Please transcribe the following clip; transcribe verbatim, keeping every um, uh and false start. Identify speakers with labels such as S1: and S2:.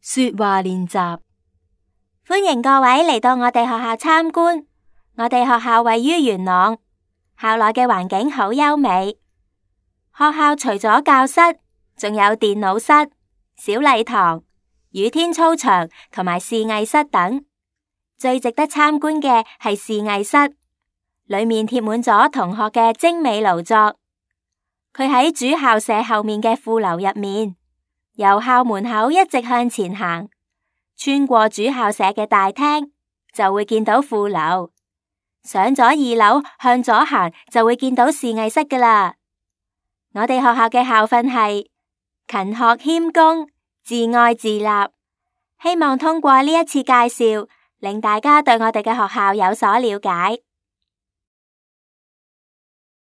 S1: 說話練習。
S2: 歡迎各位嚟到我哋學校參觀。我哋學校位於元朗，校內嘅環境好優美。學校除咗教室，仲有電腦室、小禮堂、雨天操場同埋視藝室等。最值得參觀嘅係視藝室，裏面貼滿咗同學嘅精美勞作。佢喺主校舍後面嘅副樓入面，由校門口一直向前行，穿過主校舍嘅大廳，就會見到副樓。上咗二樓，向左行就會見到視藝室㗎喇。我哋學校嘅校訓係勤學謙恭、自愛自立。希望通過呢一次介紹，令大家對我哋嘅學校有所了解。